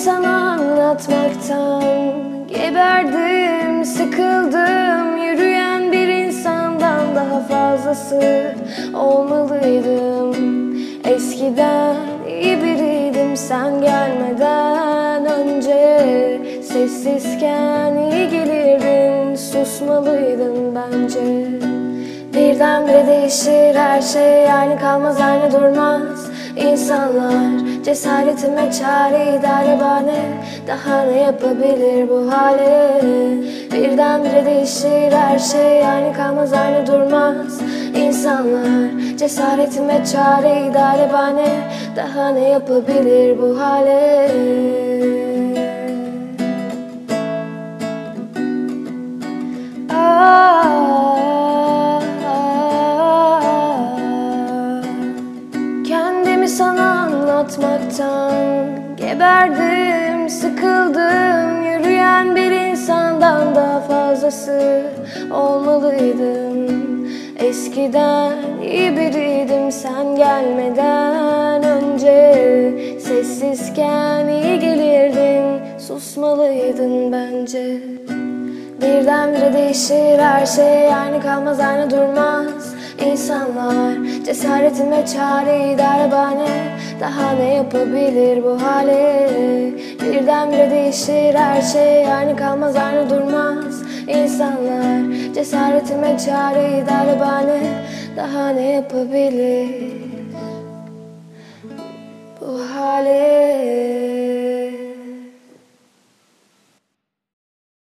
sana anlatmaktan geberdim, sıkıldım. Yürüyen bir insandan daha fazlası olmalıydım. Eskiden iyi biriydim sen gelmeden önce. Sessizken iyi gelirdin, susmalıydın bence. Birdenbire değişir her şey, aynı kalmaz aynı durmaz. İnsanlar cesaretime çare, idare bahane. Daha ne yapabilir bu hale? Birdenbire değişir her şey, aynı kalmaz aynı durmaz. İnsanlar cesaretime çare, idare bahane. Daha ne yapabilir bu hale? Kendimi sana anlatmaktan geberdim, sıkıldım. Yürüyen bir insandan daha fazlası olmalıydım. Eskiden iyi biriydim sen gelmeden önce. Sessizken iyi gelirdin, susmalıydın bence. Birdenbire değişir her şey, aynı kalmaz aynı durmaz. İnsanlar cesaretime çare, idare bahane. Daha ne yapabilir bu hale? Birdenbire değişir her şey, aynı kalmaz aynı durmaz. İnsanlar cesaretime çare, idare bahane. Daha ne yapabilir bu hale?